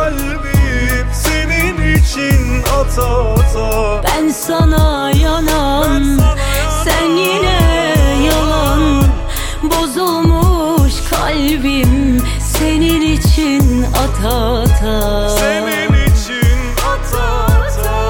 kalbim senin için ata ata. Ben sana yanan, sen yine yalan. Bozulmuş kalbim senin için ata ata. Senin için ata ata.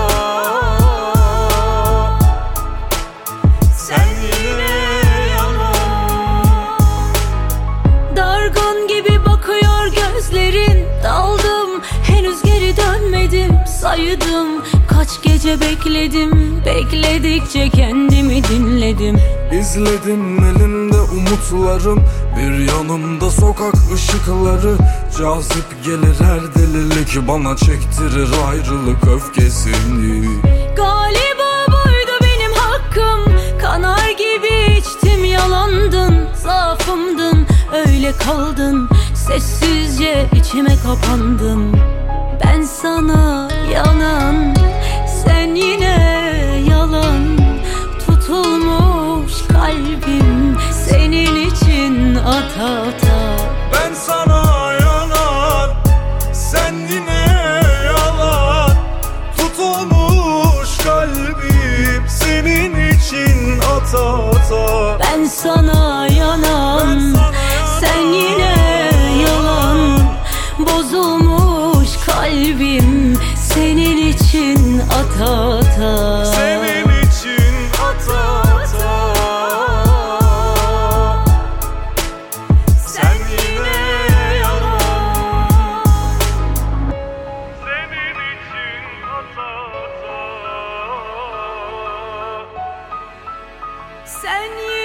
Sen yine yalan. Dargın gibi bakıyor gözlerin, daldım henüz geri dönmedim. Saydım kaç gece bekledim, bekledikçe kendimi dinledim. İzledim elimde umutlarım, bir yanımda sokak ışıkları. Cazip gelir her delilik, bana çektirir ayrılık öfkesini. Galiba buydu benim hakkım, kanar gibi içtim yalandın. Zaafımdın öyle kaldın, sessizce içime kapandın. Ben sana yanan, sen yine yalan. Tutulmuş kalbim senin için ata ata. Ben sana yalan, sen yine yalan. Tutulmuş kalbim senin için ata ata. Ben sana yanan, sen yine yalan. Bozulmuş kalbim senin için ata ata. Senin için ata ata. Sen yine yalan. Senin için ata ata. Sen